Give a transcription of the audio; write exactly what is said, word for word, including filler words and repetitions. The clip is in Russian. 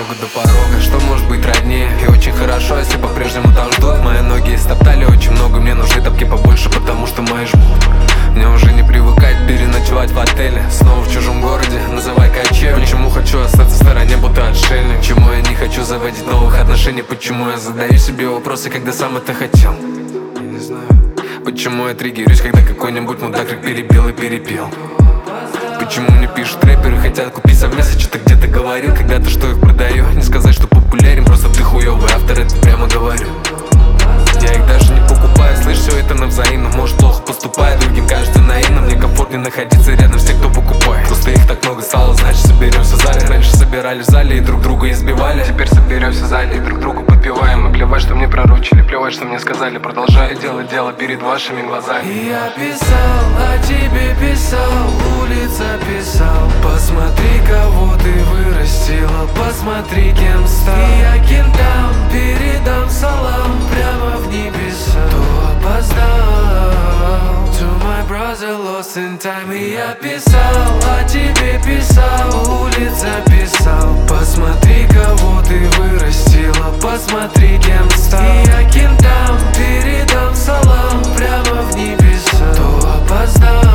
дорогу до порога. Что может быть роднее? И очень хорошо, если по-прежнему там ждут. Мои ноги истоптали очень много, мне нужны тапки побольше, потому что мои жмут. Мне уже не привыкать переночевать в отеле, снова в чужом городе, называй кочевник. Почему хочу остаться в стороне, будто отшельник? Почему я не хочу заводить новых отношений? Почему я задаю себе вопросы, когда сам это хотел? Я не знаю. Почему я триггерюсь, когда какой-нибудь мудак как перепел и перепел? Почему мне пишут рэперы, хотят купить совместно? Что-то где-то говорил когда-то, что их продаю. Не сказать, что популярен, просто ты хуёвый автор, это прямо говорю. Я их даже не покупаю, слышь, все это на взаимном. Может, плохо поступает, другим кажется наивным. Мне комфортнее находиться рядом с тем, кто покупает. Просто их так много стало, значит соберемся в зале. Раньше собирались в зале и друг друга избивали. Теперь соберемся в зале и друг другу подпеваем. И плевать, что мне пророчили, плевать, что мне сказали. Продолжаю делать дело перед вашими глазами. И я писал, о тебе писал, улица писал. Посмотри, кого ты вырастила, посмотри, кем стал. И я кентам передам салам прямо в небеса. Кто опоздал? To my brother lost in time. И я писал, о тебе писал, улица писал. Посмотри, кого ты вырастила, посмотри, кем стал. И я кентам передам салам прямо в небеса. Кто опоздал?